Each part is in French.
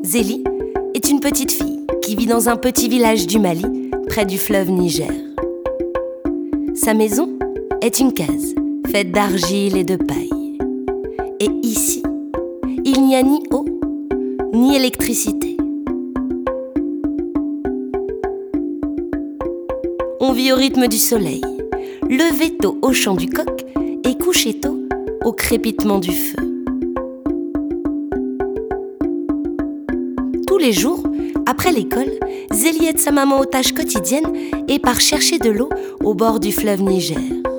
Zélie est une petite fille qui vit dans un petit village du Mali, près du fleuve Niger. Sa maison est une case faite d'argile et de paille. Et ici, il n'y a ni eau, ni électricité. On vit au rythme du soleil, levé tôt au chant du coq et couché tôt au crépitement du feu. Tous les jours, après l'école, Zélie aide sa maman aux tâches quotidiennes et part chercher de l'eau au bord du fleuve Niger.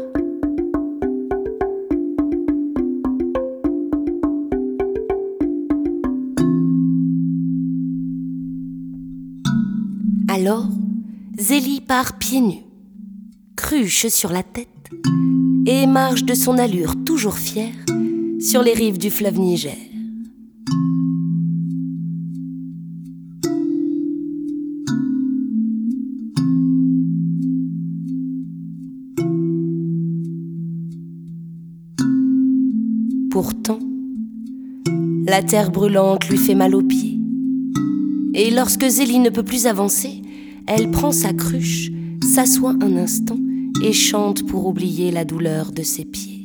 Alors, Zélie part pieds nus, cruche sur la tête et marche de son allure toujours fière sur les rives du fleuve Niger. Pourtant, la terre brûlante lui fait mal aux pieds. Et lorsque Zélie ne peut plus avancer, elle prend sa cruche, s'assoit un instant et chante pour oublier la douleur de ses pieds.